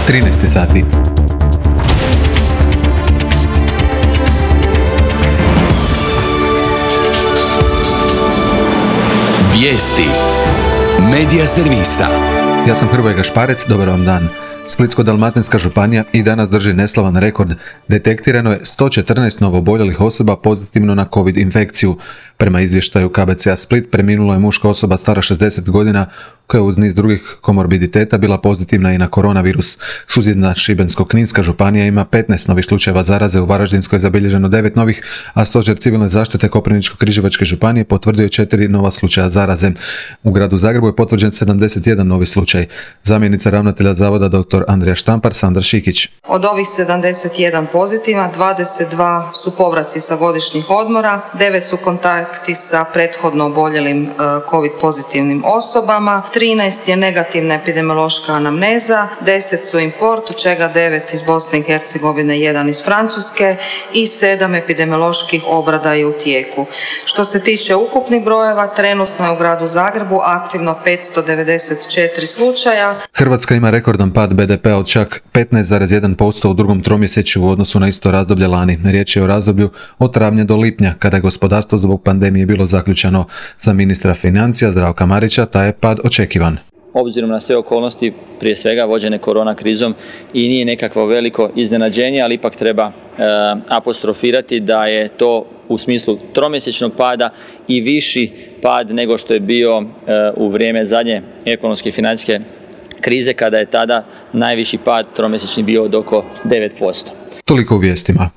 13 sati. Vijesti Medija servisa. Ja sam Hrvoje Gašparec, dobar vam dan. Splitsko-dalmatinska županija i danas drži neslavan rekord. Detektirano je 114 novooboljelih osoba pozitivno na COVID infekciju. Prema izvještaju KBC-a Split preminula je muška osoba stara 60 godina koja uz niz drugih komorbiditeta bila pozitivna i na koronavirus. Susjedna Šibensko-kninska županija ima 15 novih slučajeva zaraze, u Varaždinskoj je zabilježeno 9 novih, a Stožer civilne zaštite Koprivničko-križevačke županije potvrdio je 4 nova slučaja zaraze. U gradu Zagrebu je potvrđen 71 novi slučaj. Zamjenica ravnatelja zavoda dr. Andrija Štampar, Sandra Šikić. Od ovih 71 pozitiva, 22 su povraci sa godišnjih odmora, 9 su kontakti sa prethodno oboljelim COVID pozitivnim osobama, 13 je negativna epidemiološka anamneza, 10 su import, od čega 9 iz Bosne i Hercegovine, 1 iz Francuske i 7 epidemioloških obrada je u tijeku. Što se tiče ukupnih brojeva, trenutno je u gradu Zagrebu aktivno 594 slučaja. Hrvatska ima rekordan pad BDP-a od čak 15,1% u drugom tromjesečju u odnosu na isto razdoblje lani. Riječ je o razdoblju od travnja do lipnja, kada je gospodarstvo zbog pandemije bilo zaključano. Za ministra financija Zdravka Marića taj je pad očekivan. Obzirom na sve okolnosti, prije svega vođene korona krizom, i nije nekakvo veliko iznenađenje, ali ipak treba apostrofirati da je to u smislu tromjesečnog pada i viši pad nego što je bio u vrijeme zadnje ekonomske i financijske krize, kada je tada najviši pad tromjesečni bio od oko 9%. Toliko u vijestima.